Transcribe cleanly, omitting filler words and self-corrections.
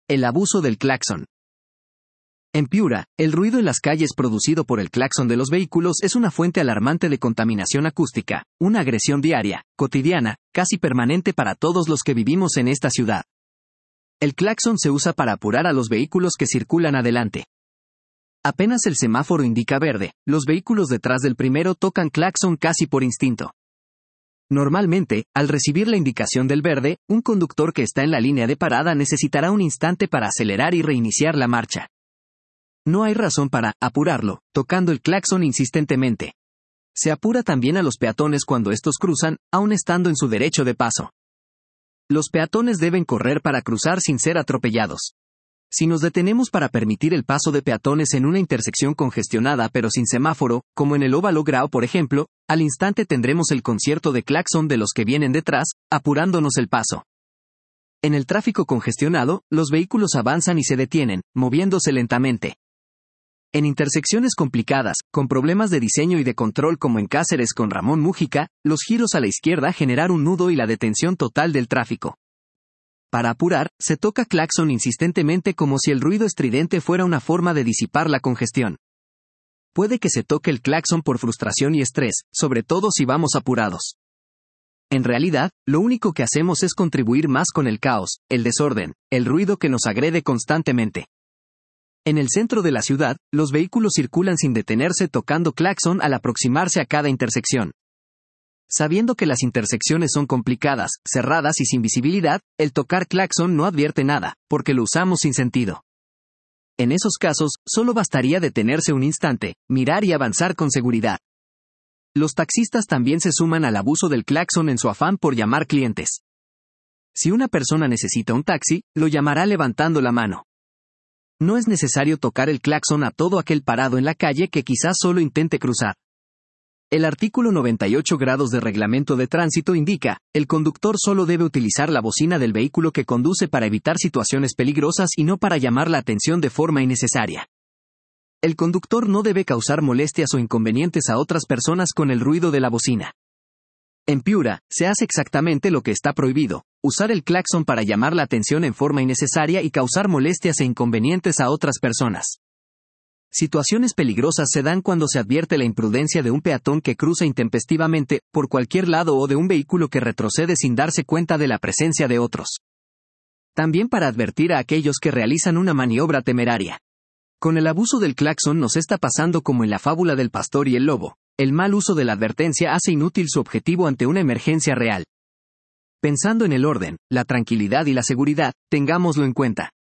El abuso del claxon. En Piura, el ruido en las calles producido por el claxon de los vehículos es una fuente alarmante de contaminación acústica, una agresión diaria, cotidiana, casi permanente para todos los que vivimos en esta ciudad. El claxon se usa para apurar a los vehículos que circulan adelante. Apenas el semáforo indica verde, los vehículos detrás del primero tocan claxon casi por instinto. Normalmente, al recibir la indicación del verde, un conductor que está en la línea de parada necesitará un instante para acelerar y reiniciar la marcha. No hay razón para apurarlo, tocando el claxon insistentemente. Se apura también a los peatones cuando estos cruzan, aun estando en su derecho de paso. Los peatones deben correr para cruzar sin ser atropellados. Si nos detenemos para permitir el paso de peatones en una intersección congestionada pero sin semáforo, como en el óvalo Grau por ejemplo, al instante tendremos el concierto de claxon de los que vienen detrás, apurándonos el paso. En el tráfico congestionado, los vehículos avanzan y se detienen, moviéndose lentamente. En intersecciones complicadas, con problemas de diseño y de control como en Cáceres con Ramón Mújica, los giros a la izquierda generan un nudo y la detención total del tráfico. Para apurar, se toca claxon insistentemente como si el ruido estridente fuera una forma de disipar la congestión. Puede que se toque el claxon por frustración y estrés, sobre todo si vamos apurados. En realidad, lo único que hacemos es contribuir más con el caos, el desorden, el ruido que nos agrede constantemente. En el centro de la ciudad, los vehículos circulan sin detenerse tocando claxon al aproximarse a cada intersección. Sabiendo que las intersecciones son complicadas, cerradas y sin visibilidad, el tocar claxon no advierte nada, porque lo usamos sin sentido. En esos casos, solo bastaría detenerse un instante, mirar y avanzar con seguridad. Los taxistas también se suman al abuso del claxon en su afán por llamar clientes. Si una persona necesita un taxi, lo llamará levantando la mano. No es necesario tocar el claxon a todo aquel parado en la calle que quizás solo intente cruzar. El artículo 98 grados de Reglamento de Tránsito indica, el conductor solo debe utilizar la bocina del vehículo que conduce para evitar situaciones peligrosas y no para llamar la atención de forma innecesaria. El conductor no debe causar molestias o inconvenientes a otras personas con el ruido de la bocina. En Piura, se hace exactamente lo que está prohibido, usar el claxon para llamar la atención en forma innecesaria y causar molestias e inconvenientes a otras personas. Situaciones peligrosas se dan cuando se advierte la imprudencia de un peatón que cruza intempestivamente, por cualquier lado o de un vehículo que retrocede sin darse cuenta de la presencia de otros. También para advertir a aquellos que realizan una maniobra temeraria. Con el abuso del claxon nos está pasando como en la fábula del pastor y el lobo. El mal uso de la advertencia hace inútil su objetivo ante una emergencia real. Pensando en el orden, la tranquilidad y la seguridad, tengámoslo en cuenta.